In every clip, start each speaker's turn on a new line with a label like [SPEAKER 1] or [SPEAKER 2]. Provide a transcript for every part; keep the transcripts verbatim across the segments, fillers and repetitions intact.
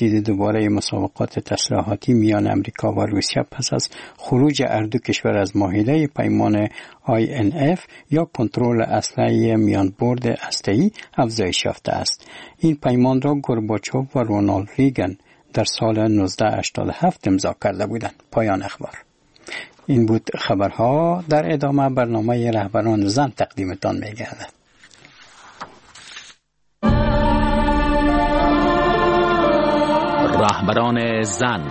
[SPEAKER 1] تجدید دوباره مسابقات تسلیحاتی میان امریکا و روسیه پس از خروج هر دو کشور از معاهده پیمان آی ان اف یا کنترل اسلحه میان برد هسته‌ای افزایش یافته است. این پیمان را گورباچوف و رونالد ریگن در سال نوزده هشتاد و هفت امضا کرده بودند. پایان اخبار. این بود خبرها. در ادامه برنامه رهبران زن تقدیمتان می‌گردد.
[SPEAKER 2] رهبران زن.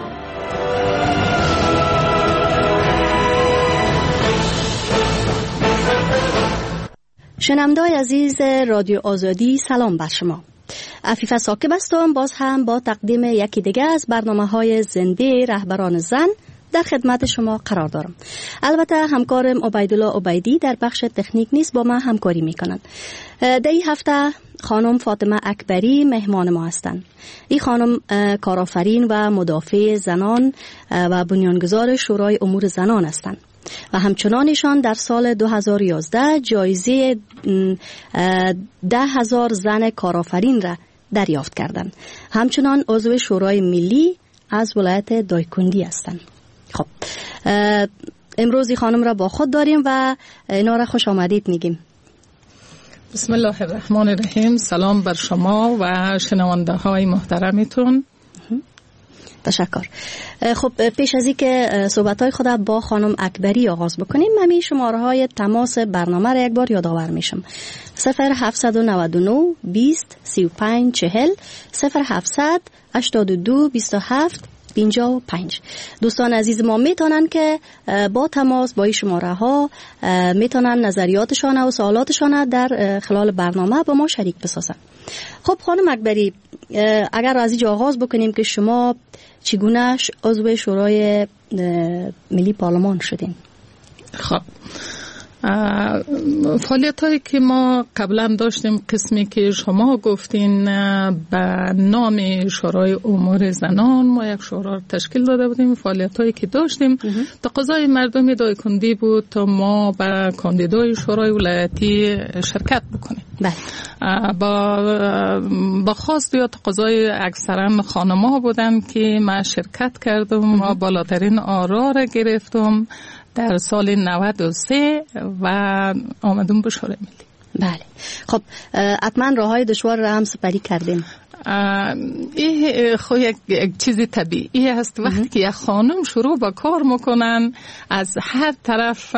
[SPEAKER 3] شنونده‌های عزیز رادیو آزادی، سلام بر شما. عفیفه ساکب هستم، باز هم با تقدیم یکی دیگه از برنامه‌های زنده رهبران زن در خدمت شما قرار دارم. البته همکارم عبیدالله عبیدی در بخش تکنیک نیست، با من همکاری میکنند. در این هفته خانم فاطمه اکبری مهمان ما هستند. این خانم کارآفرین و مدافع زنان و بنیانگذار شورای امور زنان هستند و همچنان ایشان در سال دو هزار و یازده جایزه ده هزار زن کارآفرین را دریافت کردند. همچنان عضو شورای ملی از ولایت دایکندی هستند. خب امروز خانم را با خود داریم و اینا را خوش آمدید میگیم.
[SPEAKER 4] بسم الله الرحمن الرحیم. سلام بر شما و شنونده های محترمتون.
[SPEAKER 3] تشکر. خب پیش از اینکه صحبت های خود با خانم اکبری آغاز بکنیم، من شماره های تماس برنامه را یک بار یادآور میشم. صفر هفتصد و نود و نه بیست سی و پنج چهل صفر هفتصد هشتاد و دو بیست و هفت پنجاه و پنج. دوستان عزیز ما میتونن که با تماس با این شماره ها میتونن نظریاتشان و سوالاتشان در خلال برنامه با ما شریک بسازن. خب خانم اکبری، اگر از اینجا آغاز بکنیم که شما چگونه عضو شورای ملی پارلمان شدین؟
[SPEAKER 4] خب فعالیت هایی که ما قبلا داشتیم، قسمی که شما گفتین به نام شورای امور زنان، ما یک شورا رو تشکیل داده بودیم. فعالیت هایی که داشتیم تقاضای مردم دایکندی بود تا ما به کاندیدای شورای ولایتی شرکت بکنیم.
[SPEAKER 3] بله.
[SPEAKER 4] با با خواست یا تقاضای اکثرا خانم‌ها بودن که من شرکت کردم و بالاترین آرا را گرفتم در سال نود و سه و آمدم به شورای ملی.
[SPEAKER 3] بله. خب حتما راههای دشوار را هم سپری کردیم.
[SPEAKER 4] این خو یک, یک چیز طبیعی است. وقتی که یک خانم شروع با کار میکنن، از هر طرف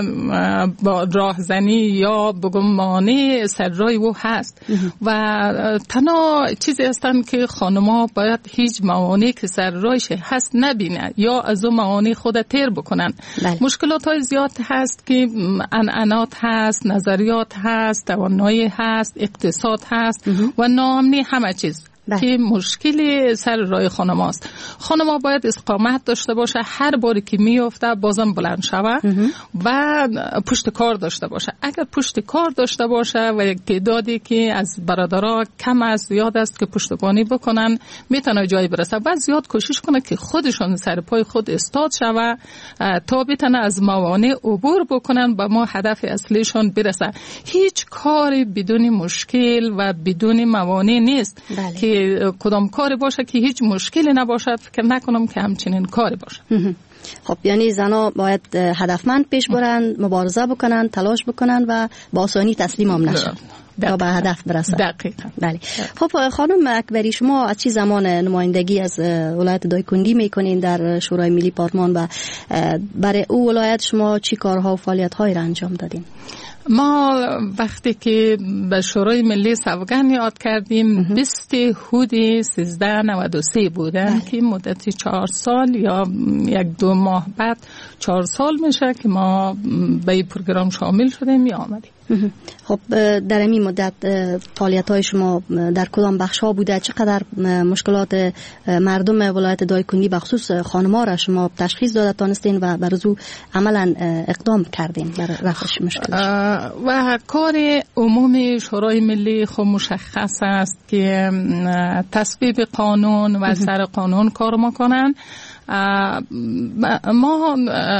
[SPEAKER 4] با راهزنی یا بگم مانع سررای او هست و تنها چیزی هستن که خانم‌ها باید هیچ موانعی که سررایش هست نبینه یا از اون موانع خود تیر بکنن. بله. مشکلات های زیاد هست که عنعنات هست، نظریات هست، توانایی هست، اقتصاد هست و ناامنی، همه چیز بله. که مشکلی سر راه خانم هاست. خانم ها باید استقامت داشته باشه، هر باری که میفته بازم بلند شوه و پشت کار داشته باشه. اگر پشت کار داشته باشه و یک تعدادی که از برادرها کم است زیاد است که پشتگانی بکنن، میتونه جایی برسه و زیاد کوشش کنه که خودشون سر پای خود استاد شوه تا بتونه از موانع عبور بکنن و ما هدف اصلیشون برسه. هیچ کاری بدون مشکل و بدون موانع نیست. بله. که کدام کاری باشه که هیچ مشکلی نباشد، فکر نکنم که همچنین کاری باشه.
[SPEAKER 3] خب یعنی زنها باید هدفمند پیش برن، مبارزه بکنن، تلاش بکنن و با آسانی تسلیم هم نشن تا به هدف برسن.
[SPEAKER 4] دقیقاً.
[SPEAKER 3] بله. خب خانم اکبری، شما از چه زمان نمایندگی از ولایت دایکندی میکنین در شورای ملی پارلمان و برای او ولایت شما چی کارها و فعالیت‌هایی را انجام دادین؟
[SPEAKER 4] ما وقتی که به شورای ملی سوگند یاد کردیم بیست هود سیزده نود و سه بودن که مدتی چهار سال یا یک دو ماه بعد چهار سال میشه که ما به این پروگرام شامل شدیم یا آمدیم.
[SPEAKER 3] خب در این مدت فعالیت‌های شما در کدام بخش‌ها بوده؟ چقدر مشکلات مردم ولایت دایکندی به خصوص خانم‌ها را شما تشخیص داده تانستین و بر او عملاً اقدام کردین برای رفعش مشکلش؟
[SPEAKER 4] و کار عمومی شورای ملی خود مشخص است که تصویب قانون و سر قانون کار میکنن. ما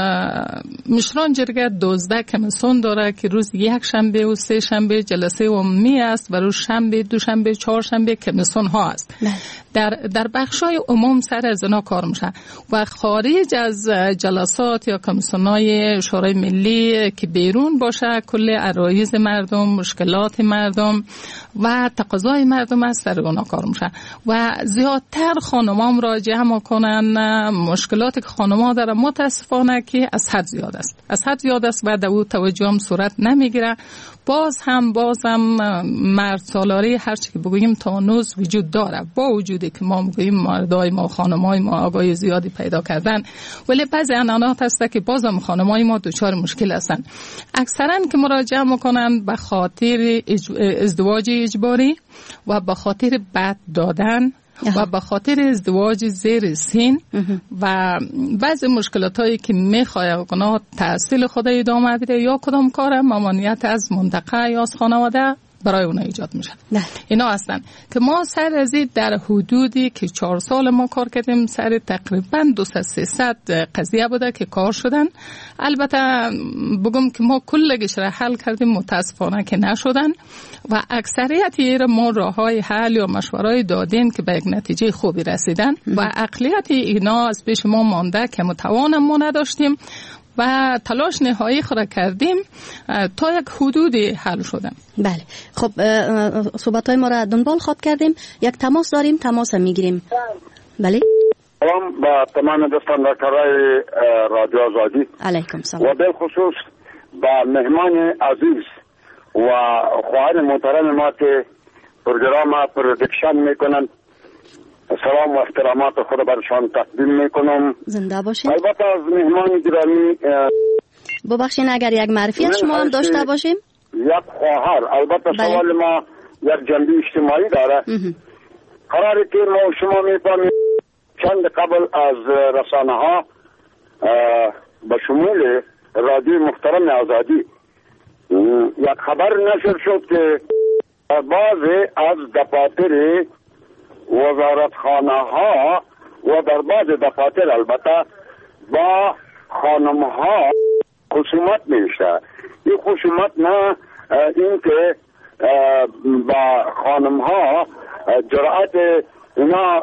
[SPEAKER 4] مشران جرگه دوزده کمیسیون داره که روز یک شنبه و سه شنبه جلسه عمومی است و روز شنبه، دوشنبه، چهارشنبه کمیسیون ها است. در در بخشای عموم سر از اینا کار میشه و خارج از جلسات یا کمیسیونای شورای ملی که بیرون باشه کل عرایض مردم، مشکلات مردم و تقاضای مردم است در اونا کار میشه و زیادتر خانم‌ها مراجعه میکنن. مشکلاتی که خانم‌ها داره متاسفانه که از حد زیاد است از حد زیاد است و دو توجه هم صورت نمیگیره. باز هم باز هم مرد سالاری هر چی که بگوییم تانوز وجود داره، با وجودی که ما میگوییم مردای ما خانمای ما آگاهی زیادی پیدا کردن، ولی بعضی عناصر هست که باز هم خانمای ما دچار مشکل هستن. اکثرا که مراجعه میکنن به خاطر ازدواج اجباری و به خاطر بد دادن و به خاطر ازدواج زیر سن و بعضی مشکلات هایی که میخواه کنه تحصیل خود ادامه بده یا کدام کار ممانعت از منطقه یا از خانواده برای اونا ایجاد میشن. اینا هستن که ما سر از در حدودی که چهار سال ما کار کردیم سر تقریبا دویست سیصد قضیه بوده که کار شدن. البته بگم که ما کلگش را حل کردیم، متاسفانه که نشدن و اکثریت ایره ما راههای حل یا مشورای دادیم که به یک نتیجه خوبی رسیدن و اقلیت اینا از پیش ما مانده که متوان ما نداشتیم و تلاش نهایی خود کردیم تا یک حدودی حل شدن.
[SPEAKER 3] بله خب صحبت‌های ما را دنبال خواد کردیم. یک تماس داریم، تماس میگیریم. بله
[SPEAKER 2] سلام با تمام دوستان در کارهای رادیو آزادی.
[SPEAKER 3] علیکم سلام.
[SPEAKER 2] و به خصوص با مهمان عزیز و خواهر محترم ما که پروگرام پرودکشن میکنن سلام و احترامات خود برشان تقدیم میکنم.
[SPEAKER 3] زنده باشین.
[SPEAKER 2] البته از مهمان گرامی
[SPEAKER 3] ببخشین اگر یک معرفی از شما هم داشته باشیم.
[SPEAKER 2] یک خواهر البته
[SPEAKER 3] بله.
[SPEAKER 2] سوال ما یک جنبه اجتماعی داره. قراره که ما شما میفهمیم چند قبل از رسانه ها به شمول رادیو محترم آزادی یک خبر نشر شد که بعضی از دفاتر وزارتخانه ها و در بعض دفاتر البته با خانم ها خصومت میشه. این خصومت نه این که با خانم ها جرأت اینا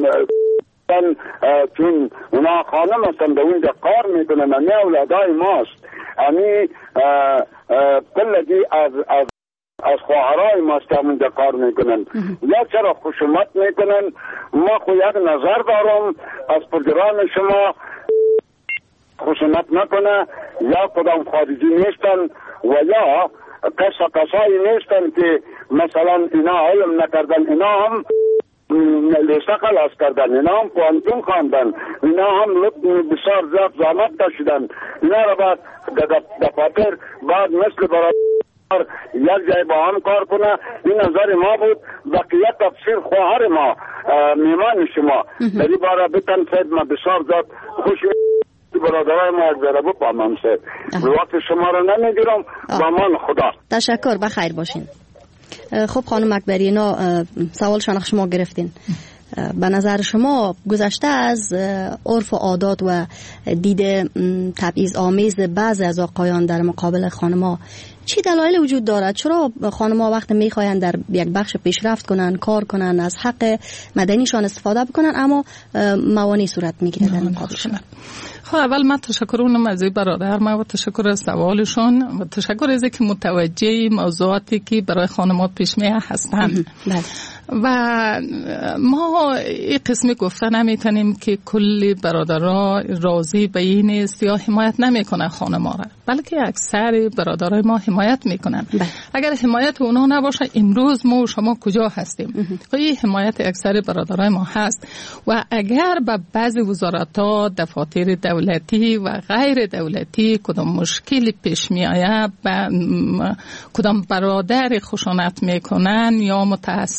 [SPEAKER 2] چون اونا خانم هستن به اونجا کار میکنن نه اولادای ماست، یعنی کلگی از از از خواهرای ماست که اونجا کار میکنن یا چرا خشونت میکنن. ما خو یک نظر دارم از پروگرام شما خشونت نکنه، یا کدام خارجی نیستن و یا کسا کسایی نیستن که مثلا اینا علم نکردن، اینا هم لیسه خلاص کردن، اینا هم پوانتون خواندن، اینا هم بسیار زیاد زحمت کشیدن، اینا را بعد دفاتر بعد مثل برای یک جای با هم کار کنه. این نظر ما بود. بقیه تفسیر خواهر ما میمان شما در این باره بتن سید ما بسیار زیاد خوش برادرای ما از ذره بپامم سید. وقت شما را نمیگیرم با من خدا.
[SPEAKER 3] تشکر، بخیر باشین. خب خانم اکبری، اینا سوالشان شما گرفتین. به نظر شما گذشته از عرف و عادات و دید تبعیض آمیز بعضی از آقایان در مقابل خانم‌ها چی دلایل وجود دارد؟ چرا خانم‌ها وقتی می‌خواین در یک بخش پیشرفت کنن، کار کنن، از حق مدنیشان استفاده بکنن اما موانع صورت میگیره در مقابلشون؟
[SPEAKER 4] خب اول من تشکر اونم از برادر ما و تشکر از سوالشون و تشکر از اینکه متوجه موضوعاتی که برای خانمات پیش میاد هستند. و ما این قسمی گفته نمیتونیم که کلی برادرها راضی به این است یا حمایت نمیکنن خانم‌ها را، بلکه اکثر برادرای ما حمایت میکنن. اگر حمایت اونا نباشه امروز ما و شما کجا هستیم؟ خب این حمایت اکثر برادرای ما هست و اگر به بعضی وزارت‌ها، دفاتر دولتی و غیر دولتی کدام مشکلی پیش می آید، کدام برادر خشونت میکنن یا متعصب هست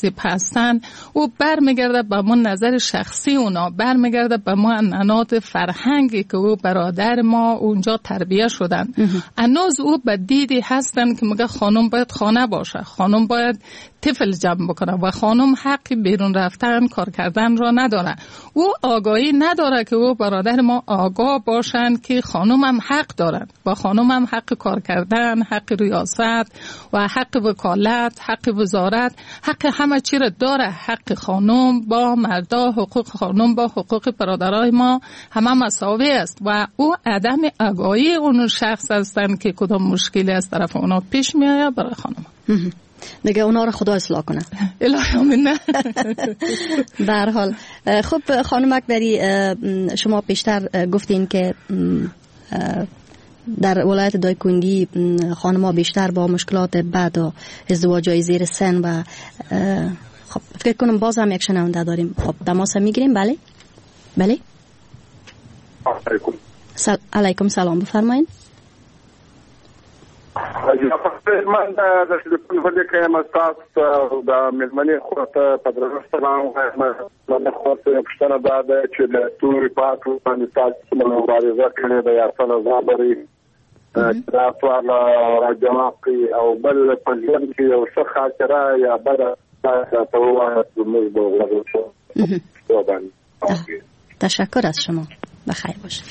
[SPEAKER 4] هستن و برمیگرده به ما نظر شخصی اونا، برمیگرده به ما انانات فرهنگی که او برادر ما اونجا تربیه شدن. اناز او به دیدی هستن که میگه خانم باید خانه باشه، خانم باید طفل جمع بکنه و خانم حقی بیرون رفتن کار کردن را نداره. او آگاهی نداره که او برادر ما آگاه باشن که خانم هم حق دارن و خانم هم حق کار کردن، حق ریاست و حق وکالت، حق وزارت، حق همه چی را داره. حق خانم با مردا، حقوق خانم با حقوق برادرای ما همه مساوی است و او عدم آگاهی اون شخص هستن که کدام مشکلی از طرف اونا پیش میاد برای خانم.
[SPEAKER 3] دیگه اونا رو خدا اصلاح کنه.
[SPEAKER 4] الهی آمین.
[SPEAKER 3] به هر حال خب خانم اکبری، شما پیشتر گفتین که در ولایت دایکنڈی خانم‌ها بیشتر با مشکلات بد و ازدواج‌های زیر سن و خب فکر کنم باز هم یک شنونده داریم. خب تماس میگیریم. بله بله
[SPEAKER 2] علیکم
[SPEAKER 3] سل... علیکم سلام، بفرمایید.
[SPEAKER 2] من د تلیفون په دې کې مستاس د ملمنې خواته په درنښت سلام وایم. من خو ته پښتنه ده چې د توري پاتو باندې تاسو له مبارزه کړې د یاسر زابري دا سوال راځي او بل په ځین کې یو څه خاطره یا بل تاسو وایي چې موږ به ورته.
[SPEAKER 3] تشکر از شما، بخیر باشید.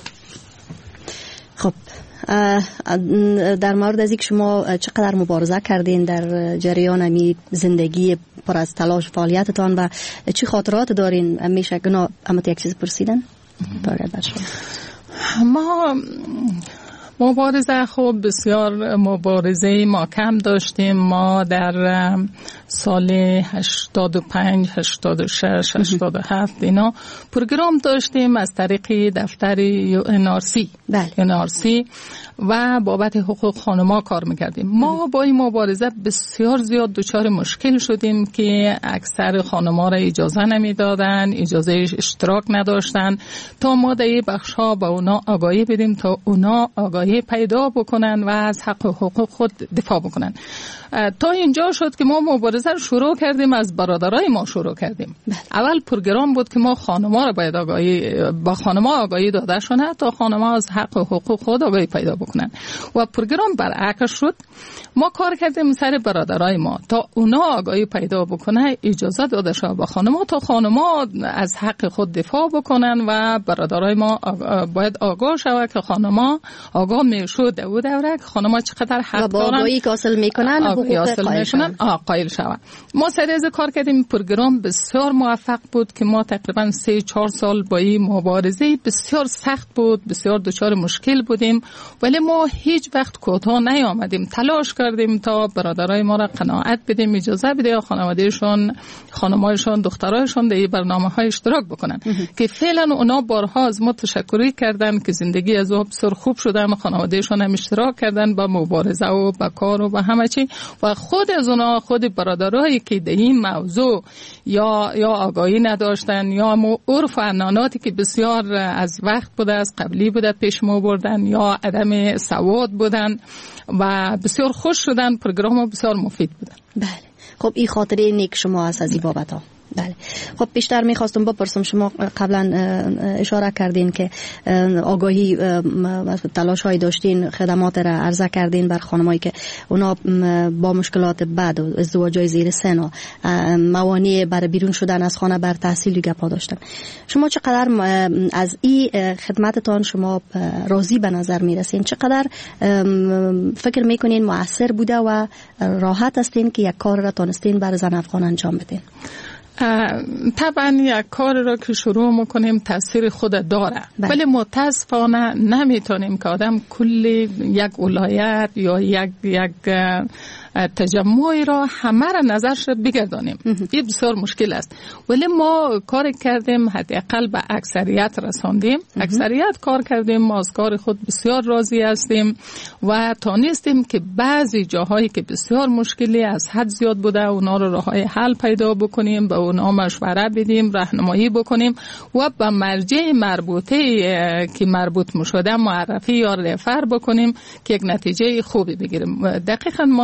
[SPEAKER 3] خب در مورد از اینکه شما چقدر مبارزه کردین در جریان امی زندگی پر از تلاش فعالیتتان و چی خاطرات دارین، میشه گنا امت یک چیز پرسیدن؟
[SPEAKER 4] ما مبارزه خوب بسیار مبارزه ما کم داشتیم. ما در سال هشتاد و پنج، هشتاد و شش، هشتاد و هفت اینا پروگرام داشتیم از طریق دفتر یو ان آر سی
[SPEAKER 3] بله.
[SPEAKER 4] یو ان آر سی و بابت حقوق خانم‌ها کار میکردیم. ما با این مبارزه بسیار زیاد دچار مشکل شدیم که اکثر خانم‌ها را اجازه نمیدادن، اجازه اشتراک نداشتن تا ما در این بخش‌ها با اونا آگاهی بدیم تا اونا آگاهی پیدا بکنن و از حق و حقوق خود دفاع بکنن. تا اینجا شد که ما مبارزه رو شروع کردیم، از برادرای ما شروع کردیم. اول پروگرام بود که ما خانم‌ها رو باید آگاهی با خانم‌ها آگاهی داده شونه تا خانم‌ها از حق و حقوق خود آگاهی پیدا بکنن و پروگرام برعکس شد. ما کار کردیم سر برادرای ما تا اونا آگاهی پیدا بکنه، اجازه داده شده با خانم‌ها تا خانم‌ها از حق خود دفاع بکنن و برادرای ما آگاه باید آگاه شود که خانم‌ها آگاه میشود در اون دوره که خانم‌ها چقدر حق دارن،
[SPEAKER 3] آگاهی حاصل میکنن،
[SPEAKER 4] حاصل میکنن، قائل شود. ما سر از کار کردیم. پروگرام بسیار موفق بود که ما تقریبا سه چهار سال با این مبارزه بسیار سخت بود، بسیار دچار مشکل بودیم، ولی ما هیچ وقت کوتاه نیامدیم. تلاش کردیم تا برادرای ما را قناعت بدیم، اجازه بده خانوادهشون، خانمایشون، دخترایشون در این برنامه‌های اشتراک بکنن که فعلا اونا بارها از ما تشکری کردن که زندگی از او بسیار خوب شدن، خانوادهشون هم اشتراک کردن با مبارزه و با کار و با همه چی و خود از اونا، خود برادرایی که در این موضوع یا یا آگاهی نداشتن یا عرف و عنعناتی که بسیار از وقت بوده، از قبلی بوده پیش ما بردن یا عدم سواد بودن و بسیار خوش شدن. پروگرام بسیار مفید بودن.
[SPEAKER 3] بله. خب این خاطره نیک شما هست از این بابت ها. بله. خب بیشتر میخواستم بپرسم، شما قبلا اشاره کردین که آگاهی تلاش های داشتین، خدمات را عرضه کردین بر خانمایی که اونا با مشکلات بد و ازدواجای زیر سن و موانع بر بیرون شدن از خانه بر تحصیل گپا داشتن. شما چقدر از این خدمتتان شما راضی به نظر میرسین؟ چقدر فکر میکنین مؤثر بوده و راحت هستین که یک کار را تانستین بر زن افغان انجام بدین؟
[SPEAKER 4] طبعا یک کار را که شروع میکنیم تاثیر خود داره، ولی متاسفانه نمیتونیم که آدم کلی یک ولایت یا یک یک تجمعی را همه را نظرش بگردانیم. این بسیار مشکل است، ولی ما کار کردیم حداقل به اکثریت رساندیم. اکثریت کار کردیم، ما از کار خود بسیار راضی هستیم و تانستیم که بعضی جاهایی که بسیار مشکلی از حد زیاد بوده اونا رو راههای حل پیدا بکنیم، به اونا مشوره بدیم، راهنمایی بکنیم و به مرجع مربوطه که مربوط میشده معرفی یا رفر بکنیم که یک نتیجه خوبی بگیریم. دقیقاً ما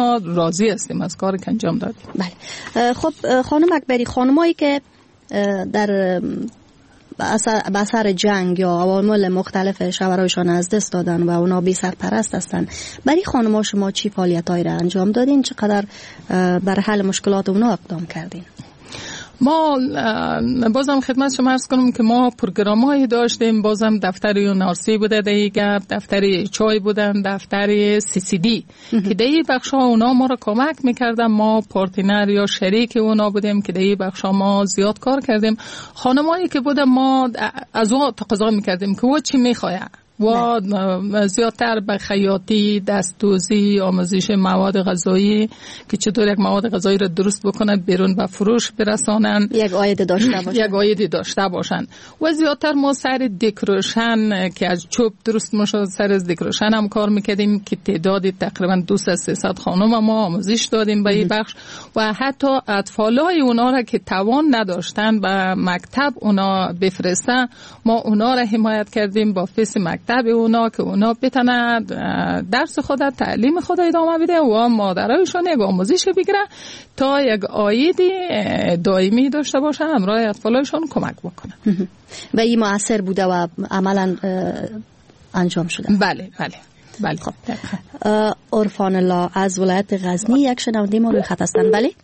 [SPEAKER 4] راضی هستیم از کاری که انجام دادیم.
[SPEAKER 3] بله. خب خانم اکبری، خانمایی که در به اثر جنگ یا عوامل مختلف شوهرایشان از دست دادن و اونا بی سرپرست هستن، برای خانم‌ها شما چی فعالیتایی را انجام دادین؟ چقدر بر حل مشکلات اونا اقدام کردین؟
[SPEAKER 4] ما بازم خدمت شما عرض کنم که ما پروگرام‌هایی داشتیم. بازم دفتر یونارسی بوده دیگر، دفتر چای بودن، دفتر سی سی دی که دی بخش‌ها اونا ما رو کمک می‌کردن. ما پارتنر یا شریک اونا بودیم که دی بخش‌ها ما زیاد کار کردیم. خانمایی که بودن ما از اون تقاضا می‌کردیم که و چی می‌خواید و زیادتر به خیاطی، دستدوزی، آموزش مواد غذایی که چطور یک مواد غذایی را درست بکنن بیرون به فروش برسانن، یک عاید داشته باشن یک عاید داشته باشن و زیادتر ما سر دکوریشن که از چوب درست میشه، سر از دکوریشن هم کار میکردیم که تعدادی تقریبا دویست تا سیصد خانم ما آموزش دادیم به این بخش و حتی اطفالای اونا را که توان نداشتن به مکتب اونا بفرستن، ما اونا را حمایت کردیم با فیس مکتب به اونا که اونا بتونن درس خود، تعلیم خود ادامه بده و مادرایشون یک آموزش بگیره تا یک عاید دائمی داشته باشه، همراه اطفالایشون کمک بکنه.
[SPEAKER 3] و این موثر بوده و عملا انجام شده.
[SPEAKER 4] بله بله بله.
[SPEAKER 3] خب عرفان الله از ولایت غزنی یک شنونده ما روی خط هستن. بله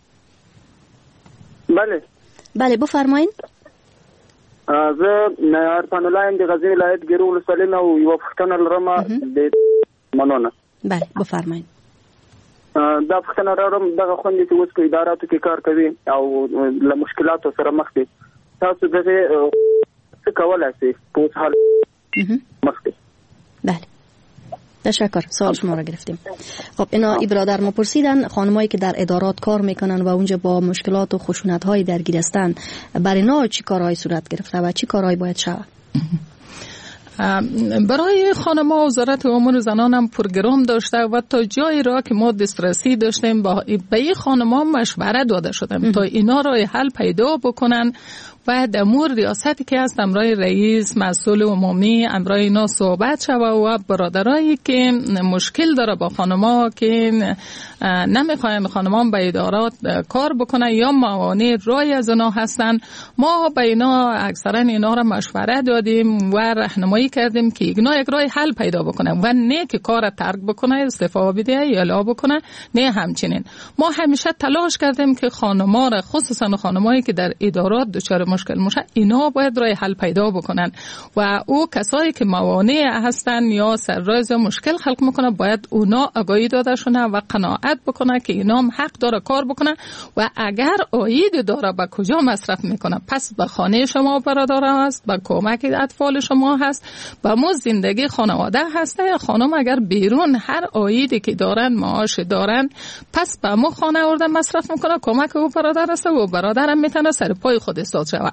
[SPEAKER 5] بله
[SPEAKER 3] بله بفرمایید.
[SPEAKER 5] زه عرفان الله ام د غزنی ولایت ګیرو ولسوالۍ نه او یوه پوښتنه لرم د مننه.
[SPEAKER 3] بله بفرمایئ.
[SPEAKER 5] دا پوښتنه لرم دغه خوندې چې اوس په اداراتو کې کار کوي او له مشکلاتو سره مخ دي، تاسو دغه څه کولی شئ په اوس حال مخ دي؟
[SPEAKER 3] بله تشکر، سوال شما را گرفتیم. خب اینا ای برادر ما پرسیدن خانمایی که در ادارات کار میکنن و اونجا با مشکلات و خشونت های درگیر هستن، برای اینا چی کارهایی صورت گرفته و چی کارهایی باید شود؟
[SPEAKER 4] برای خانم‌ها وزارت امور زنان هم پروگرام داشته و تا جایی را که ما دسترسی داشتیم با به این خانم‌ها مشوره داده شدیم تا اینا را حل پیدا بکنن و امور ریاستی که هست امرای رئیس مسئول عمومی امرای اینا صحبت شود و برادرایی که مشکل داره با خانما که نمیخواین خانمان به ادارات کار بکنن یا موانع رای از اینا هستن، ما به اینا اکثرا اینا را مشوره دادیم و راهنمایی کردیم که اینا یک راه حل پیدا بکنه و نه که کار ترک بکنه، استعفا بده یا لا بکنه، نه همچنین. ما همیشه تلاش کردیم که خانما را خصوصا خانمایی که در ادارات دچار مشکل میشه اینا باید راه حل پیدا بکنن و او کسایی که موانع هستن یا سرراز مشکل خلق میکنه باید اونا آگاهی داده شونه و قناعت بکنه که اینا هم حق داره کار بکنه و اگر عاید داره به کجا مصرف میکنه، پس به خانه شما برادر است، به کمک اطفال شما هست، به مو زندگی خانواده هسته. خانم اگر بیرون هر عایدی که دارن معاش دارن، پس به مو خانه ورده مصرف میکنه، کمک او برادر است و برادرم میتونه سر پای خود ایستاد شود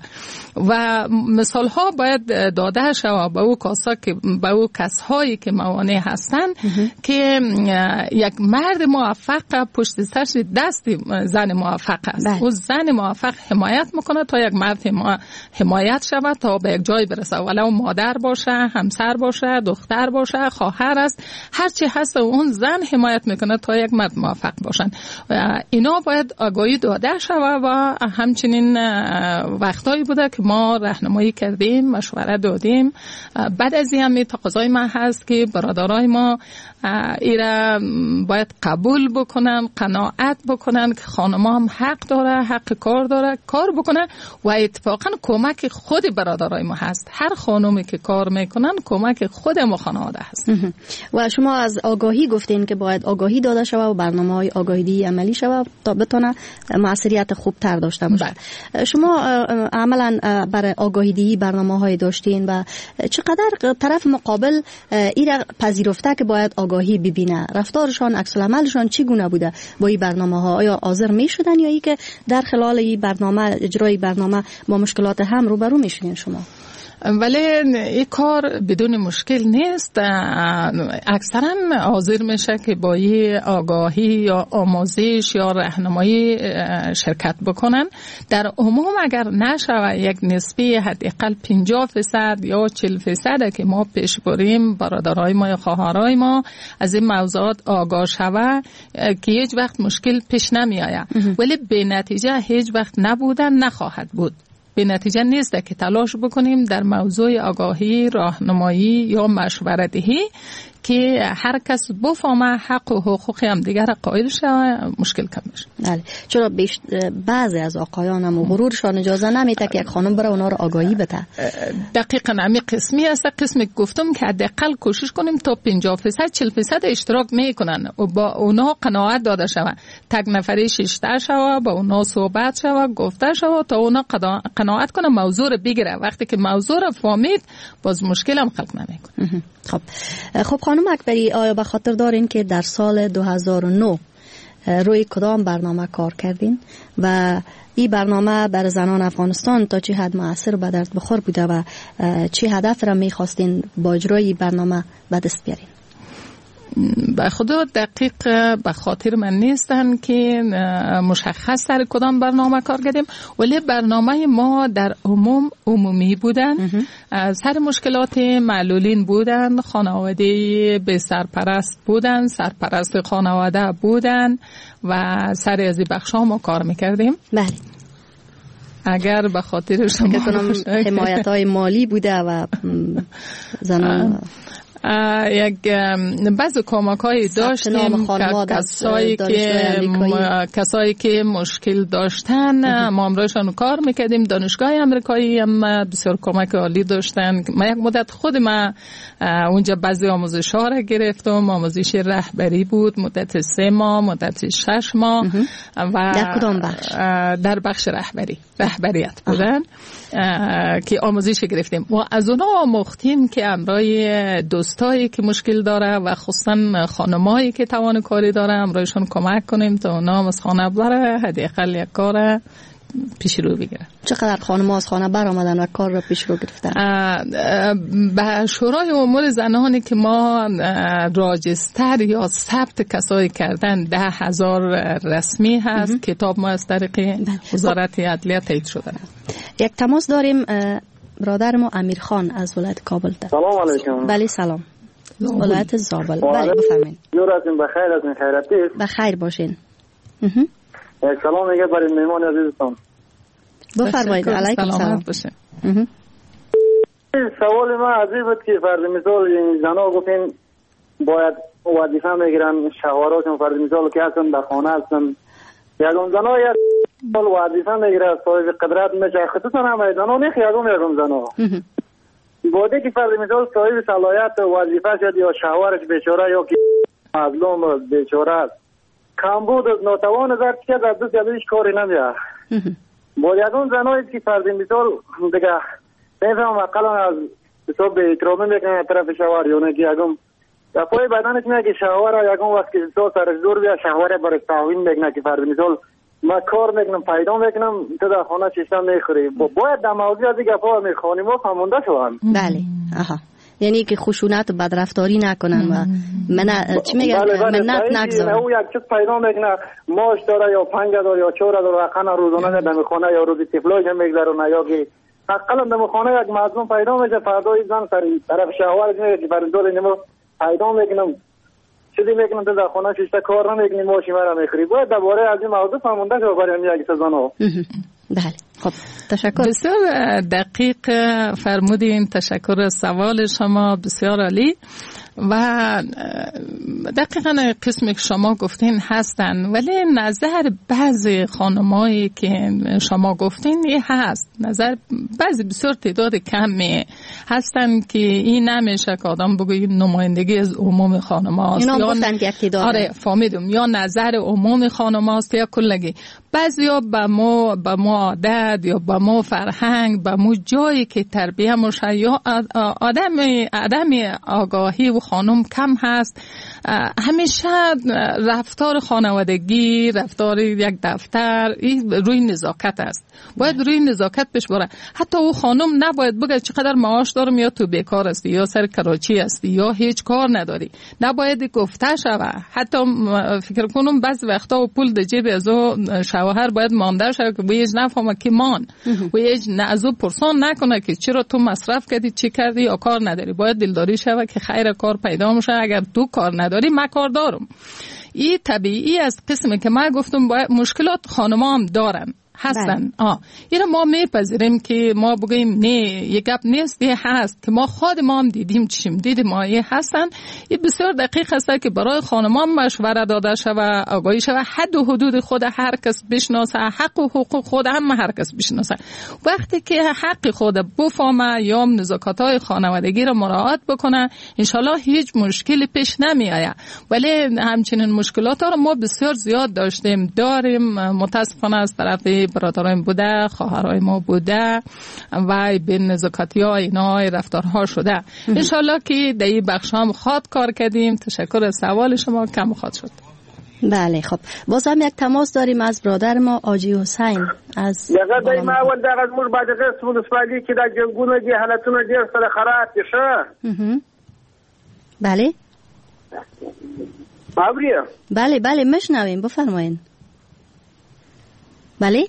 [SPEAKER 4] و مثال ها باید داده شود به او کاسا که به او کسایی که موانع هستن که یک مرد موفق پشت سرش دست زن موفق است. او زن موفق حمایت میکنه تا یک مرد حمایت شود تا به یک جای برسه، ولو مادر باشه، همسر باشه، دختر باشه، خواهر است، هر چی هست اون زن حمایت میکنه تا یک مرد موفق باشن. و اینا باید آگاهی داده شود و همچنین وقتایی بوده که ما راهنمایی کردیم، مشوره دادیم. بعد از این هم تقاضای ما هست که برادرای ما ایره باید قبول بکنن، قناعت بکنن که خانم‌ها هم حق داره، حق کار داره، کار بکنن و اتفاقا کمک خود برادرای ما هست. هر خانومی که کار میکنن کمک خود ما خانواده هست.
[SPEAKER 3] و شما از آگاهی گفتین که باید آگاهی داده شود و برنامه‌های آگاهی عملی شود تا بتونه موثریت خوب تر داشته باشه. شما عملا برای آگاهی برنامه‌های داشتین و چقدر طرف مقابل ایره پذیرفته که باید آگاهی ببینه؟ رفتارشان، عکس العملشان چگونه بوده با این برنامه‌ها؟ آیا حاضر می‌شدن یا ای که در خلال این برنامه اجرای برنامه با مشکلات هم روبرو میشین شما؟
[SPEAKER 4] ولی این کار بدون مشکل نیست. اکثرا حاضر میشه که با این آگاهی یا آموزش یا راهنمایی شرکت بکنن. در عموم اگر نشود، یک نسبی حداقل پنجاه درصد یا چهل درصد که ما پیش بریم برادرای ما یا خواهرای ما از این موضوعات آگاه شود که هیچ وقت مشکل پیش نمی آید. ولی به نتیجه هیچ وقت نبودن نخواهد بود. به نتیجه نیست که تلاش بکنیم در موضوع آگاهی، راهنمایی یا مشورتی که هر کس بفهمه حق و حقوق هم دیگر قائل شود، مشکل کم بشه.
[SPEAKER 3] بله، چرا بیش بعضی از آقایان هم غرورشان اجازه نمیده که یک خانم بره اونا رو آگاهی بده؟
[SPEAKER 4] دقیقاً همین قسمی است، قسمی گفتم که حداقل کوشش کنیم تا پنجاه درصد چهل درصد اشتراک میکنن و با اونا قناعت داده شود، تک نفری شیشته شود، با اونا صحبت شود، گفته شود تا اونا قناعت کنه، موضوع رو بگیره. وقتی که موضوع رو فهمید باز مشکل هم خلق نمیکنه.
[SPEAKER 3] خب خب خانم اکبری، آیا به خاطر دارین که در سال دو هزار و نه روی کدام برنامه کار کردین و این برنامه برای زنان افغانستان تا چه حد مؤثر به درد بخور بوده و چه هدف را میخواستین با اجرای برنامه به دست بیارین؟
[SPEAKER 4] به خدا دقیق به خاطر من نیستن که مشخص در کدام برنامه کار کردیم، ولی برنامه ما در عموم عمومی بودن. سر مشکلات معلولین بودن، خانواده به سرپرست بودن، سرپرست خانواده بودن و سر از بخشا ما کار میکردیم.
[SPEAKER 3] بله.
[SPEAKER 4] اگر به خاطر شما
[SPEAKER 3] حمایت های مالی بوده و زنان
[SPEAKER 4] یک بعض کمک‌هایی داشتیم کسایی که کسایی که مشکل داشتن ما امروزشان کار میکردیم. دانشگاه امریکایی هم بسیار کمک عالی داشتن. ما یک مدت خود ما اونجا بعضی آموزش‌ها را گرفتم. آموزش رهبری بود مدت سه ماه، مدت شش ماه و
[SPEAKER 3] در کدام بخش؟
[SPEAKER 4] در بخش رهبری رهبریت بودن که آموزش گرفتیم و از اونها آموختیم که امرای دوستایی که مشکل داره و خصوصا خانمایی که توان کاری داره امرایشون کمک کنیم تا اونا از خانه بره حداقل یک کار پیش رو بگیره.
[SPEAKER 3] چقدر خانم از خانه بر آمدن و کار رو پیش رو گرفتن؟
[SPEAKER 4] به شورای امور زنانی که ما راجستر یا ثبت کسایی کردن ده هزار رسمی هست. کتاب ما از طریق وزارت عدلیه تایید شده.
[SPEAKER 3] یک تماس داریم، برادر ما امیر خان از ولایت کابل.
[SPEAKER 5] سلام علیکم.
[SPEAKER 3] بله سلام. ولایت زابل. بله بفرمایید.
[SPEAKER 5] جورتون بخیر، از خیراتی؟
[SPEAKER 3] بخیر باشین.
[SPEAKER 5] سلام میگه برای مهمان عزیزتون.
[SPEAKER 3] بفرمایید. علیکم سلام.
[SPEAKER 5] سوال ما از این بود که فرض مثال زنا گفتین باید وظیفه میگیرن، شوهراشون فرض مثال که هستن در خانه هستن، یکم زنا یک وظیفه میگیره صاحب قدرت میشه، خصوصا هم زنا نه یکم یکم زنا بوده که فرض مثال صاحب صلاحیت وظیفه شد یا شوهرش بیچاره یا که مظلوم بیچاره کمبود از ناتوان زرد که در دو جلویش کاری نمیاد. با یکم زنایی که فرض مثال دیگه نفهم اقلا از حساب به اکرامی میکنه طرف شوهر یا نه که یکم یا پای بدنش میگه که شوهر یکم وقت که تو سرش دور بیا شوهر برای تعوین میکنه که فرض مثال ما کار میکنم پیدا میکنم تو در خانه چشم میخوری. باید در موضوع دیگه پا میخوانی ما فهمونده شوهم.
[SPEAKER 3] بله آها، یعنی که خشونت و بدرفتاری نکنن و من چی میگن منت نگذارن.
[SPEAKER 5] او یک چیز پیدا میکنه ماش داره یا پنج داره یا چهار داره اقلا روزانه در خانه یا روزی تفلاش میگذرونه یا که اقلا در خانه یک مظلوم پیدا میشه فردای زن سر طرف شوهر میگه که برای دول نمو پیدا میکنم چیزی میکنم تو در خانه شیشته کار نمیکنی ماشی مرا میخوری. باید درباره از این موضوع فهمونده شو برای یک سزانو.
[SPEAKER 3] بله خب تشکر.
[SPEAKER 4] بسیار دقیق فرمودین. تشکر از سوال شما بسیار عالی و دقیقاً قسمی که شما گفتین هستن، ولی نظر بعضی خانمایی که شما گفتین این هست، نظر بعضی بسیار تعداد کمی هستن که این نمیشه که آدم بگه نمایندگی از عموم خانم هاست
[SPEAKER 3] اینا گفتن که اقتدار.
[SPEAKER 4] آره فهمیدم، یا نظر عموم خانم هاست یا کلگی. بعضی ها با ما با ما عادت یا با ما فرهنگ با ما جایی که تربیه مشه یا آدم آدم آگاهی و خانم کم هست. همیشه رفتار خانوادگی، رفتار یک دفتر این روی نزاکت است. باید روی نزاکت پیش بره. حتی او خانم نباید بگه چقدر معاش دارم یا تو بیکار هستی یا سر کراچی هستی یا هیچ کار نداری. نباید گفته شوه. حتی فکر کنم بعضی وقتا و پول در جیب از او شوهر باید مانده شوه که بهش نفهمه که مان و هیچ از او پرسان نکنه که چرا تو مصرف کردی، چی کردی یا کار نداری. باید دلداری شوه که خیر کار پیدا میشه. اگر تو کار نداری من کار دارم. این طبیعی است. قسمی که من گفتم باید مشکلات خانما هم دارن هستن. آه این ما میپذیریم که ما بگیم نه یک گپ نیست، یه هست که ما خود ما هم دیدیم چشم دید ما یه هستن. این بسیار دقیق هست که برای خانمان مشوره داده شوه، آگاهی شوه، حد و حدود خود هر کس بشناسه، حق و حقوق خود هم هر کس بشناسه. وقتی که حق خود بفهمه یا نزاکت‌های خانوادگی را مراعات بکنه انشالله هیچ مشکلی پیش نمی آید. ولی همچنین مشکلات را ما بسیار زیاد داشتیم داریم. متاسفانه از طرف برادرایم بوده، خواهرای ما بوده و به نزاکتی ها اینا رفتارها شده. انشالله که در این بخش هم خواد کار کردیم. تشکر از سوال شما. کم خواد شد.
[SPEAKER 3] بله خب باز هم یک تماس داریم از برادر ما آجی حسین از
[SPEAKER 6] دغه دای ما ول دغه زموږ باندې غیر سمونسپالی کې دا جنگونه دي حالتونه ډیر سره خراب دي شه.
[SPEAKER 3] بله
[SPEAKER 6] مابریه
[SPEAKER 3] بله بله مشنویم بفرمایید. بله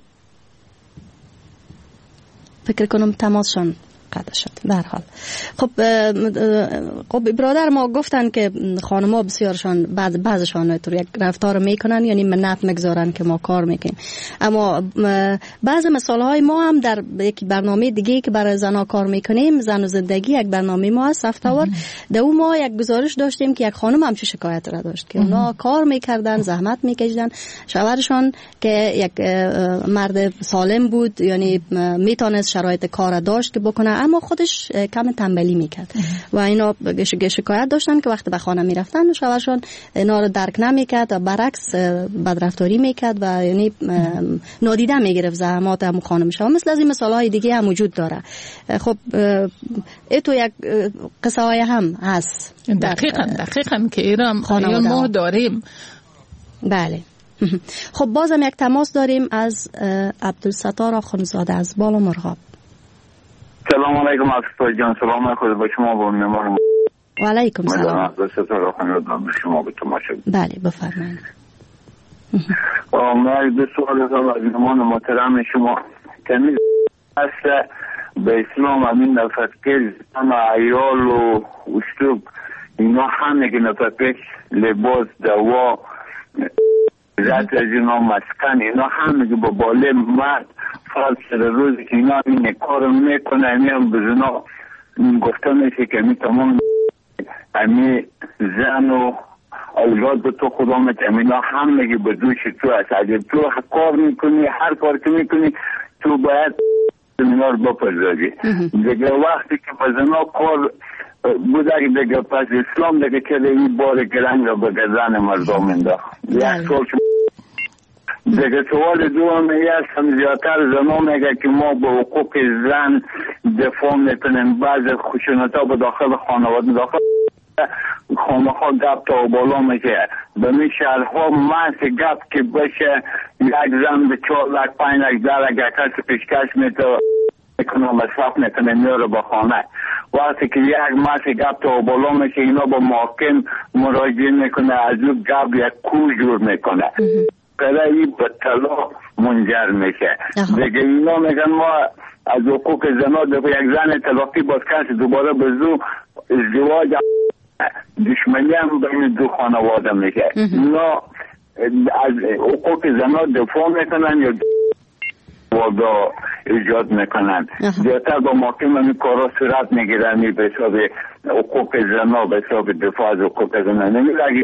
[SPEAKER 3] فکر کنم تماسشان قطع شد. به هر حال خب خب برادر ما گفتن که خانم‌ها بسیارشان بعض بعضشان تو یک رفتار میکنن یعنی منت میگذارن که ما کار میکنیم. اما بعض مثال‌های ما هم در یک برنامه دیگه که برای زن‌ها کار میکنیم، زن و زندگی، یک برنامه ما هست هفته‌وار، در اون ما یک گزارش داشتیم که یک خانم هم چه شکایت را داشت که اونا کار میکردن، زحمت میکشیدن، شوهرشان که یک مرد سالم بود یعنی میتونست شرایط کار داشت که بکنه اما خودش کم تنبلی میکرد و اینا شکایت داشتن که وقتی به خانه میرفتن شوهرشون اینا رو درک نمیکرد و برعکس بدرفتاری میکرد و یعنی نادیده میگرفت زحمات هم خانمش. مثل از این مثال های دیگه هم وجود داره. خب ای تو یک قصه های هم هست
[SPEAKER 4] دقیقا دقیقا که ایران خانواده ما داریم.
[SPEAKER 3] بله خب بازم یک تماس داریم از عبدالستار آخونزاده از بالا مرغاب.
[SPEAKER 2] سلام علیکم عبدالستار جان. سلام خود با شما با میمارم.
[SPEAKER 3] و علیکم سلام.
[SPEAKER 2] عبدالستار آخونزاده به شما به تماشا.
[SPEAKER 3] بله بفرمایید.
[SPEAKER 2] من دو سوال دارم از میهمان محترم شما. کمی است به اسلام همین نفسکر زن عیال و اشتوب اینا همه که نفسکر لباس دوا ذات از اینا مسکن اینا همه که با باله مرد فرض شده روزی که اینا این کار میکنه امی هم بزنا گفته میشه که امی تمام امی زن و اولاد به تو خدا میکنه اینا همه که به دوش تو هست. اگر تو کار میکنی هر کار که میکنی تو باید اینا رو بپردازی. دیگه وقتی که به زنا کار بوده که دیگه پس اسلام دیگه چه این بار گرنگ رو به گزن مردم انداخت. یک سال دیگه سوال دوم میگه هم زیادتر زمان میگه که ما با حقوق زن دفاع میکنیم. بعض خشونت ها به داخل خانواده داخل خانه ها گپ تا بالا میشه. به می شهرها محض گپ که بشه یک زن به چهار لک پنج لک در اگر کسی پیشکش میتونه میکنه مصرف میکنه میاره با خانه. وقتی که یک محض گپ تا بالا میشه اینا با محاکم مراجعه میکنه از او گپ یک کو جور میکنه قلعی به طلاق منجر میشه. دیگه اینا میگن ما از حقوق زنا دیگه یک زن طلاقی باز کسی دوباره به زو ازدواج دشمنی هم بین دو خانواده میشه. اینا از حقوق زنا دفاع میکنن یا وادا ایجاد میکنن. زیادتر با محاکم همین کارا صورت میگیرن به حساب حقوق زنا به حساب دفاع از حقوق زنا نمیده اگه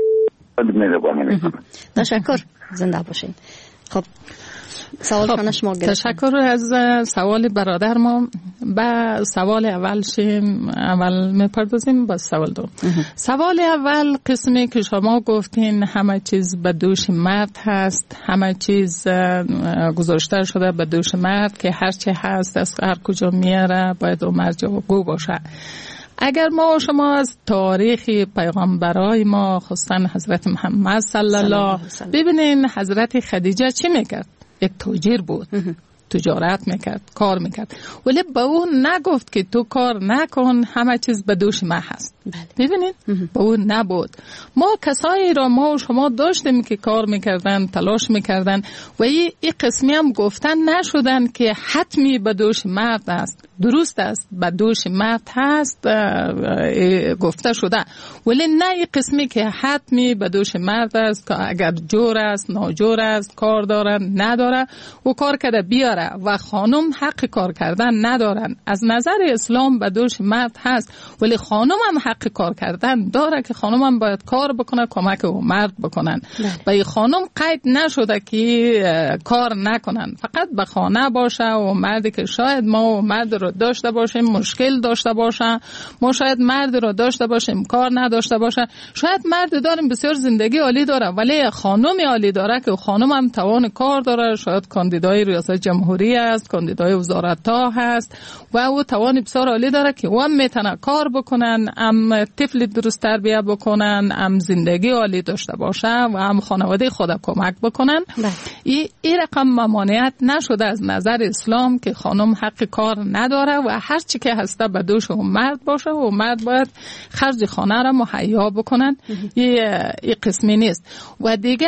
[SPEAKER 3] تشکر. زنده باشین. خب سوال خب. شما
[SPEAKER 4] تشکر از سوال برادر ما. با سوال اول شیم اول میپردازیم با سوال دو. سوال اول قسمی که شما گفتین همه چیز به دوش مرد هست، همه چیز گذاشته شده به دوش مرد که هر چی هست از هر کجا میاره باید او مرجع و گو باشه. اگر ما شما از تاریخ پیغمبرای ما خصوصا حضرت محمد صلی الله ببینین، حضرت خدیجه چی میکرد؟ یک تاجر بود، تجارت میکرد، کار میکرد، ولی به اون نگفت که تو کار نکن، همه چیز به دوش ما هست. ببینید به اون نبود. ما کسایی را ما و شما داشتیم که کار میکردن، تلاش میکردن و این قسمی هم گفتن نشدن که حتمی به دوش مرد است. درست است به دوش مرد هست گفته شده، ولی نه این قسمی که حتمی به دوش مرد است که اگر جور است ناجور است، کار داره نداره و کار کرده بیاره و خانم حق کار کردن ندارن. از نظر اسلام به دوش مرد هست، ولی خانم هم حق کار کردن داره که خانم هم باید کار بکنه، کمک و مرد بکنن. به این خانم قید نشده که کار نکنن، فقط به خانه باشه و مردی که شاید ما و مرد رو داشته باشیم مشکل داشته باشه، ما شاید مرد رو داشته باشیم کار نداشته باشه، شاید مرد داریم بسیار زندگی عالی داره ولی خانم عالی داره که خانم هم توان کار داره، شاید کاندیدای ریاست جمهوری است، کاندیدای وزارت ها هست و او توان بسیار عالی داره که او هم میتونه کار بکنن، هم طفل درست تربیه بکنن، هم زندگی عالی داشته باشه و هم خانواده خود کمک بکنن. این ای رقم ممانعت نشده از نظر اسلام که خانم حق کار نداره و هر چی که هسته به دوش و مرد باشه و مرد باید خرج خانه را مهیا بکنن. این قسمی نیست. و دیگه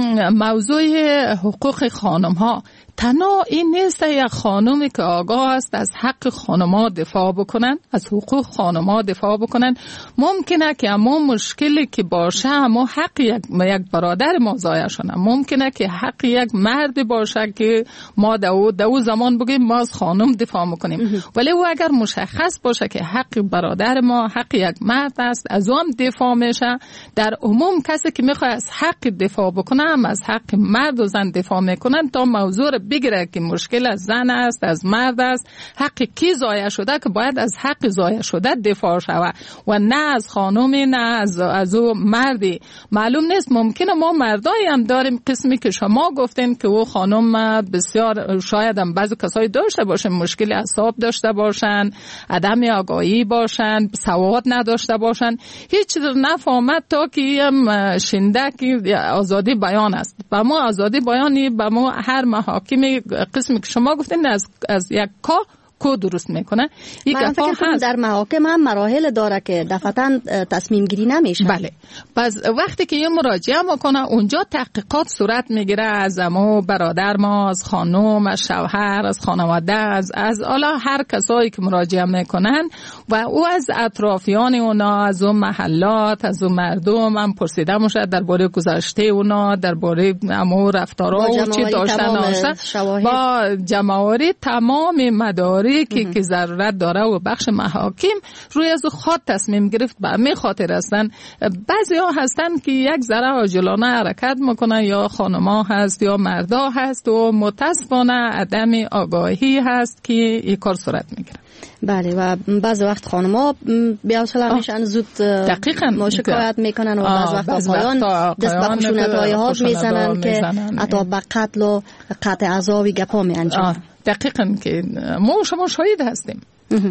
[SPEAKER 4] موضوع حقوق خانم ها تنها این نیست یک خانومی که آگاه است از حق خانم‌ها دفاع بکنن، از حقوق خانم‌ها دفاع بکنن. ممکنه که اما مشکلی که باشه اما حق یک, یک برادر ما ضایع شونه، ممکنه که حق یک مرد باشه که ما دو, دو زمان بگیم ما از خانم دفاع میکنیم، ولی او اگر مشخص باشه که حق برادر ما حق یک مرد است از اون دفاع میشه. در عموم کسی که میخواد از حق دفاع بکنه هم از حق مرد و زن دفاع میکنن تا موضوع بگیره که مشکل از زن است از مرد است، حق کی ضایع شده که باید از حق ضایع شده دفاع شود و نه از خانومی نه از از او مردی. معلوم نیست، ممکنه ما مردایی هم داریم قسمی که شما گفتین که او خانم بسیار شاید هم بعضی کسایی داشته باشن مشکل اعصاب داشته باشن، عدم آگاهی باشن، سواد نداشته باشن، هیچ چیز نفهمد تا که هم شنده که آزادی بیان است. با ما آزادی بیانی با ما هر محاکم قسمی که شما گفتین از از یک کا کو درست میکنه. یک گفا هست
[SPEAKER 3] در محاکم هم مراحل داره که دفعتاً تصمیم گیری نمیشه.
[SPEAKER 4] بله. پس وقتی که یه مراجعه میکنه اونجا تحقیقات صورت میگیره از امو برادر ما، از خانم، از شوهر، از خانواده، از از الا هر کسایی که مراجعه میکنن و او از اطرافیان اونا، از اون محلات، از اون مردم هم پرسیده میشه درباره گذشته اونا، درباره امو رفتارها و چی داشتن داشتن با جمع‌آوری تمام مدارک که که ضرورت داره و بخش محاکم روی از خود تصمیم گرفت. به می خاطر هستن بعضی ها هستن که یک ذره عاجلانه حرکت میکنن، یا خانما هست یا مردا هست و متاسفانه عدم آگاهی هست که این کار صورت میگیره.
[SPEAKER 3] بله و بعض وقت خانم‌ها بی‌حوصله میشن، زود دقیقاً شکایت میکنن و بعض وقت پایان دست به خشونت‌های ها میزنن که حتی به قتل و قطع اعضا و گپا می انجامن.
[SPEAKER 4] دقیقاً که ما شما شاهد هستیم.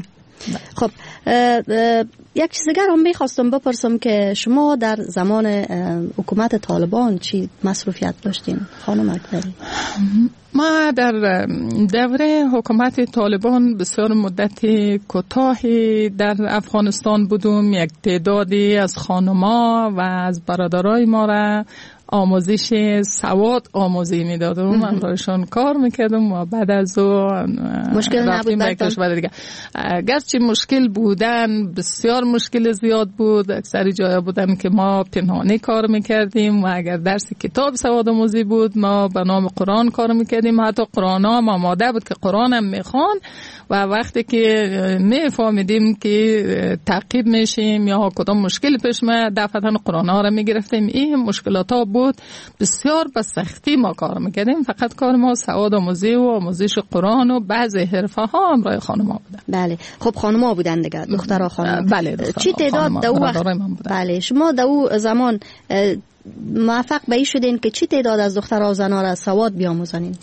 [SPEAKER 3] خب یک چیز دیگر هم میخواستم بپرسم که شما در زمان حکومت طالبان چی مصروفیت داشتین خانم اکبری؟
[SPEAKER 4] ما در دوره حکومت طالبان بسیار مدت کوتاهی در افغانستان بودم. یک تعدادی از خانم‌ها و از برادرای ما را آموزش سواد آموزی میدادم، من برایشان کار میکردم و بعد از اون
[SPEAKER 3] مشکل نبود
[SPEAKER 4] به کشور دیگه. گرچه مشکل بودن، بسیار مشکل زیاد بود، اکثر جایا بودن که ما پنهانی کار میکردیم و اگر درس کتاب سواد آموزی بود ما به نام قرآن کار میکردیم، حتی قرآن ها هم آماده بود که قرآن هم میخوان و وقتی که میفهمیدیم که تعقیب میشیم یا کدام مشکل پیش میاد دفعتاً قرآن ها را میگرفتیم. این مشکلات ها بود، بسیار به سختی ما کار میکردیم. فقط کار ما سواد آموزی و آموزش قرآن و بعضی حرفه ها همراه خانم ها بودن.
[SPEAKER 3] بله خب خانم ها بودن دیگه، دخترها خانم.
[SPEAKER 4] بله
[SPEAKER 3] چی تعداد دو وقت؟ بله شما دو زمان موفق به این شدین که چی تعداد از دخترها و زنها را سواد بیاموزنین؟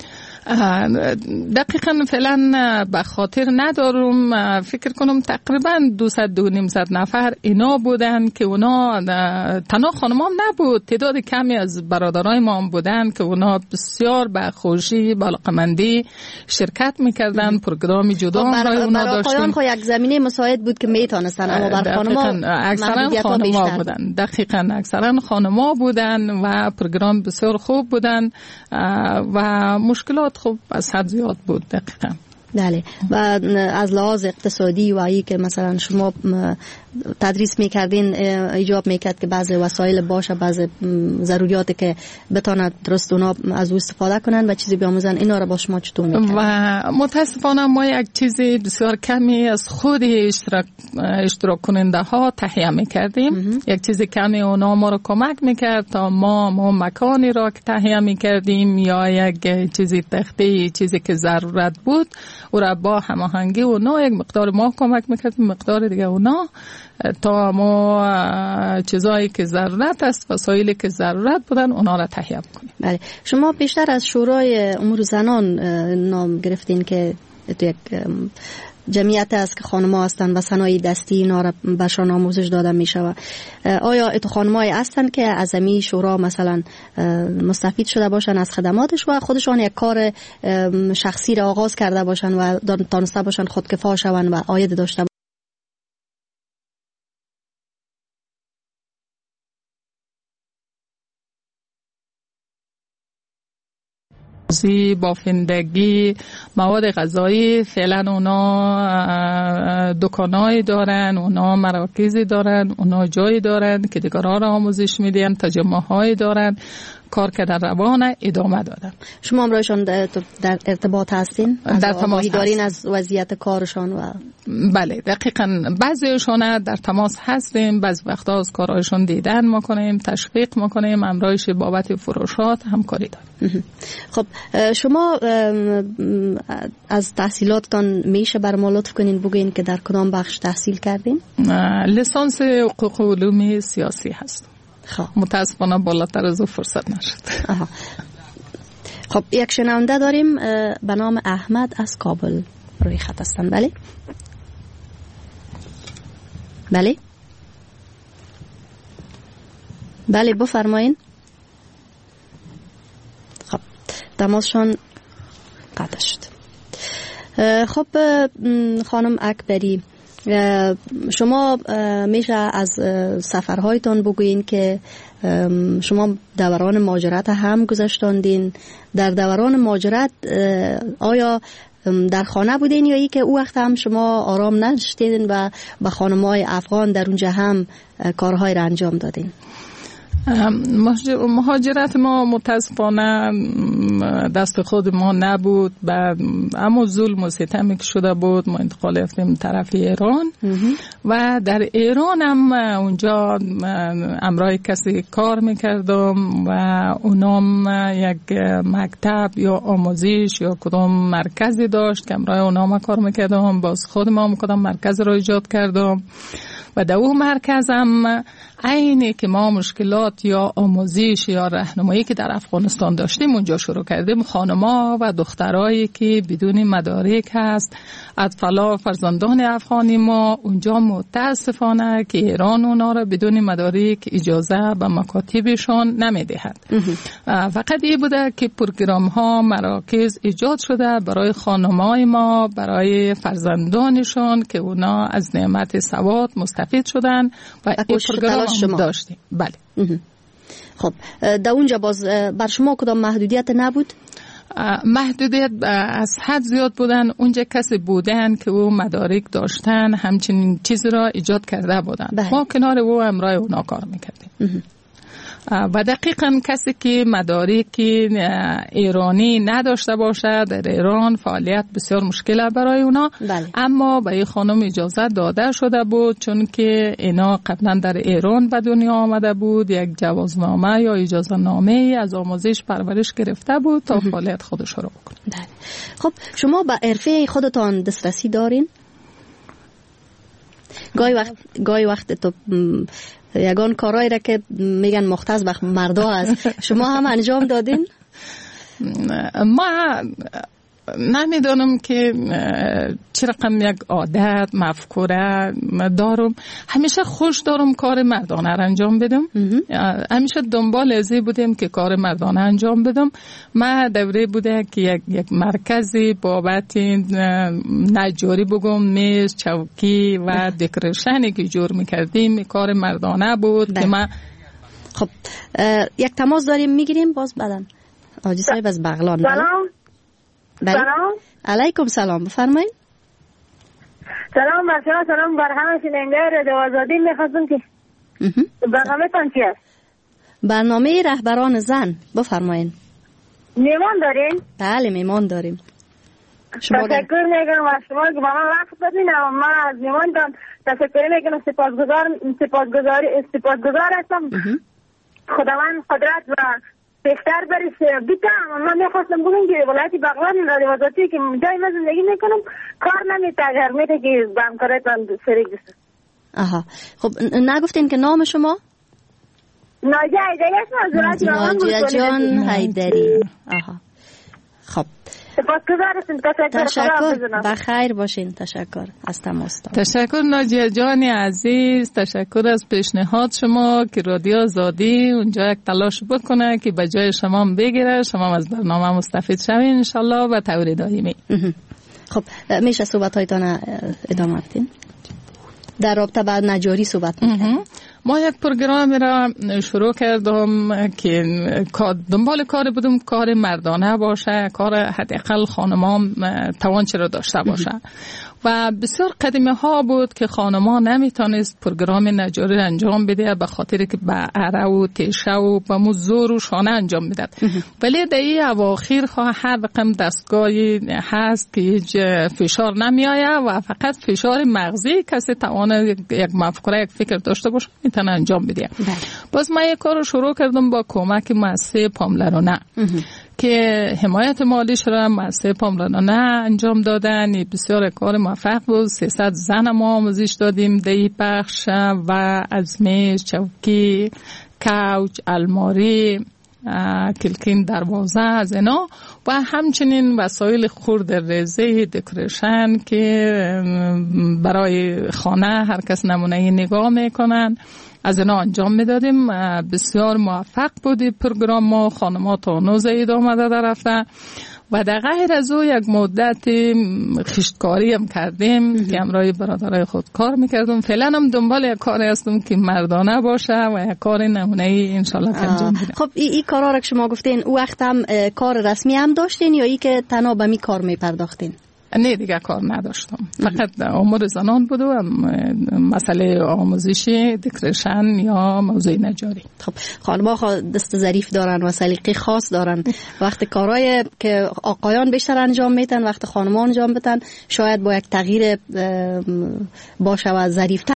[SPEAKER 4] دقیقا فعلا به خاطر ندارم، فکر کنم تقریبا دویست و نیم نفر اینا بودن که اونا تنها خانم هم نبود، تعداد کمی از برادرای ما هم بودن که اونا بسیار به خوشی با علاقه‌مندی شرکت میکردن. پروگرام جدا برای اونا داشتیم. برای
[SPEAKER 3] خو یک زمینه مساعد بود که میتونستن، اما بر خانم‌ها
[SPEAKER 4] اکثرا خانم‌ها بودن. دقیقاً اکثرا خانم‌ها بودن و پروگرام بسیار خوب بودن و مشکلات خوب از حد زیاد بود. دقیقاً
[SPEAKER 3] بله. و از لحاظ اقتصادی و ای که مثلا شما تدریس میکردین ایجاب میکرد که بعضی وسایل باشه، بعضی ضروریاتی که بتاند درست اونا از او استفاده کنن و چیزی بیاموزن، اینا رو با شما چطور میکرد؟
[SPEAKER 4] و متاسفانه ما یک چیزی بسیار کمی از خود اشتراک اشتراک کننده ها تهیه میکردیم. یک چیزی کمی اونا ما رو کمک میکرد تا ما ما مکانی را که تهیه میکردیم یا یک چیزی تختی چیزی که ضرورت بود او را با هماهنگی اونا یک مقدار ما کمک میکردیم، مقدار دیگه اونا، تا ما چیزایی که ضرورت است، وسایلی که ضرورت بودن اونا را تهیه کنیم.
[SPEAKER 3] بله. شما بیشتر از شورای امور زنان نام گرفتین که تو یک جمعیت است که خانم‌ها هستن و صنایع دستی اینا را بهشان آموزش داده می شود. آیا اتو خانم‌هایی هستن که از امی شورا مثلا مستفید شده باشن از خدماتش و خودشان یک کار شخصی را آغاز کرده باشن و دانسته باشن خودکفا شون و عاید داشته باشن؟
[SPEAKER 4] بافندگی، مواد غذایی، فعلا اونا دکانایی دارن، اونا مراکزی دارن، اونا جایی دارن که دیگران را آموزش میدن، تجمع هایی دارن، کار که در روان ادامه دادن.
[SPEAKER 3] شما هم رایشان در ارتباط هستین؟
[SPEAKER 4] در تماس
[SPEAKER 3] دارین از وضعیت کارشان؟ و
[SPEAKER 4] بله دقیقاً بعضیشون در تماس هستیم، بعضی وقتا از کارهایشون دیدن میکنیم، تشویق میکنیم، امرایش بابت فروشات همکاری داریم.
[SPEAKER 3] خب شما از تحصیلاتتان میشه بر ما لطف کنین بگین که در کدام بخش تحصیل کردین؟
[SPEAKER 4] لیسانس حقوق و علوم سیاسی هست.
[SPEAKER 3] خب
[SPEAKER 4] متاسفانه بالاتر از او فرصت نشد.
[SPEAKER 3] آها. خب یک شنونده داریم به نام احمد از کابل روی خط هستن. بله بله بله بفرمایین. خب تماسشان قطع شد. خب خانم اکبری، شما میشه از سفرهایتان بگوین که شما دوران مهاجرت هم گذشتاندین. در دوران مهاجرت آیا در خانه بودین یا ای که او وقت هم شما آرام نشدین و با خانم‌های افغان در اونجا هم کارهای را انجام دادین؟
[SPEAKER 4] مهاجرت ما متاسفانه دست خود ما نبود، بعد اما ظلم و ستمی که شده بود ما انتقال رفتیم طرف ایران و در ایران هم اونجا امرای کسی کار میکردم و اونام یک مکتب یا آموزش یا کدام مرکزی داشت که امرای اونام کار میکردم. باز خود ما کدام مرکز را ایجاد کردم و در اون مرکز هم عینی که ما مشکلات یا آموزش یا راهنمایی که در افغانستان داشتیم اونجا شروع کردیم. خانم‌ها و دخترایی که بدون مدارک هست، اطفال فرزندان افغانی ما اونجا متاسفانه که ایران اونا را بدون مدارک اجازه به مکاتبشان نمیدهد. فقط این بوده که پروگرام ها مراکز ایجاد شده برای خانم‌های ما، برای فرزندانشان که اونا از نعمت سواد مستفید شدن و این پروگرام هم داشتیم. بله.
[SPEAKER 3] خب در اونجا باز بر شما کدام محدودیت نبود؟
[SPEAKER 4] محدودیت از حد زیاد بودن. اونجا کسی بودن که او مدارک داشتن، همچنین چیزی را ایجاد کرده بودن. بله. ما کنار او امرای اونا کار میکردیم. و دقیقاً کسی که مدارک ایرانی نداشته باشه در ایران فعالیت بسیار مشکل برای اونا.
[SPEAKER 3] بله.
[SPEAKER 4] اما به این خانم اجازه داده شده بود چون که اینا قبلا در ایران به دنیا آمده بود، یک جوازنامه یا اجازه نامه از آموزش پرورش گرفته بود تا فعالیت خودش رو بکنه.
[SPEAKER 3] بله. خب شما به حرفه خودتان دسترسی دارین؟ گاهی وقت گاهی وقت تو یگان کارهایی را که میگن مختص به مردا است شما هم انجام دادین؟
[SPEAKER 4] ما نمیدونم که چه رقم یک عادت مفکوره دارم. همیشه خوش دارم کار مردانه را انجام بدم. همیشه دنبال ازی بودیم که کار مردانه انجام بدم. ما دوره بوده که یک, یک مرکزی بابت نجاری بگم، میز، چوکی و دکورشنی که جور میکردیم کار مردانه بود.
[SPEAKER 3] ده.
[SPEAKER 4] که ما
[SPEAKER 3] خب یک تماس داریم میگیریم باز بعدن. آجی صاحب از بغلان.
[SPEAKER 7] سلام. سلام.
[SPEAKER 3] علیکم سلام، بفرمایید.
[SPEAKER 7] سلام بر شما، سلام بر همه شنونده رادیو آزادی. می‌خواستم که برنامه تان چی است؟
[SPEAKER 3] برنامه رهبران زن، بفرمایید.
[SPEAKER 7] میمان دارین؟
[SPEAKER 3] بله میمان داریم. شما
[SPEAKER 7] تشکر میکنم از شما که با من وقت دادین. من از میمانتان تشکر میکنم. سپاسگزار سپاسگزاری سپاسگزار هستم. خداوند قدرت و بهتر برش بیتم. من میخواستم بگم که ولایت بغلان رادیو آزادی که جای من زندگی میکنم کار نمیده، اگر میده که با همکارتان شریک بشم.
[SPEAKER 3] آها خب نگفتین که نام شما؟
[SPEAKER 7] ناجیه حیدری هستم از ولایت بغلان.
[SPEAKER 3] ناجیه جان حیدری. آها خب
[SPEAKER 7] سپاسگزار هستم. تشکر.
[SPEAKER 3] تشکر. بخیر باشین. تشکر از تماستان.
[SPEAKER 4] تشکر ناجیه جان عزیز. تشکر از پیشنهاد شما که رادیو آزادی اونجا یک تلاش بکنه که به جای شما بگیره، شما از برنامه مستفید شوین انشالله و طور دائمی.
[SPEAKER 3] خب میشه صحبت هایتان ادامه بدین؟ در رابطه با نجاری صحبت میکنیم.
[SPEAKER 4] ما یک پروگرام را شروع کردم که دنبال کار بودم کار مردانه باشه، کار حداقل خانمان توان چرا داشته باشه. و بسیار قدیمی ها بود که خانما نمیتونست پروگرام نجاری انجام بده به خاطر که به اره و تیشه و به مزور و شانه انجام میداد. ولی در این اواخر هر رقم دستگاهی هست که هیچ فشار نمیآید و فقط فشار مغزی کسی توان یک مفکوره یک فکر داشته باشه میتونه انجام بده. باز من یک کار رو شروع کردم با کمک مؤسسه پاملرانه که حمایت مالیش را مؤسسه پاملرانه انجام دادن. بسیار کار موفق بود. سیصد زن ما آموزش دادیم دی بخش و از میز، چوکی، کوچ، الماری، کلکین دروازه از اینا و همچنین وسایل خرد ریزه دکورشن که برای خانه هر کس نمونه نگاه میکنن از اینا انجام میدادیم. بسیار موفق بودی پروگرام ما. خانم‌ها تا نوزه ادامه داده رفته و در غیر از او یک مدت خشتکاری هم کردیم که همراه برادرای خود کار میکردم. فعلا هم دنبال یک کاری هستم که مردانه باشه و یک کار نمونه ای انشالله که انجام بدم.
[SPEAKER 3] خب این ای کارا را که شما گفتین او وقت هم کار رسمی هم داشتین یا ای که تنها به می کار میپرداختین؟
[SPEAKER 4] نه دیگه کار نداشتم، فقط امور زنان بود و مسئله آموزشی دکورشن یا موضوع نجاری.
[SPEAKER 3] خب خانم‌ها دست ظریف دارن و سلیقه خاص دارن. وقت کارهای که آقایان بیشتر انجام میدن وقت خانم‌ها انجام بدن شاید با یک تغییر باشه و ظریف